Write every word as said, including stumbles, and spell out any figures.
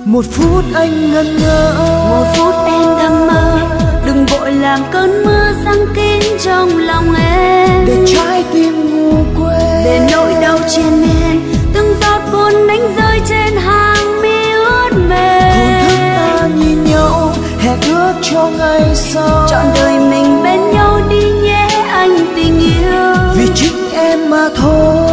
Một phút anh ngẩn ngơ, một phút em thầm mơ, đừng vội làm cơn mưa giăng kín trong lòng em. để trái tim ngủ quên, để nỗi đau triền miên, từng giọt buồn đánh rơi trên hàng mi ướt mềm. hồn thức ta nhìn nhau, hẹn ước cho ngày sau, trọn đời mình bên nhau đi nhé anh tình yêu. vì chính em mà thôi.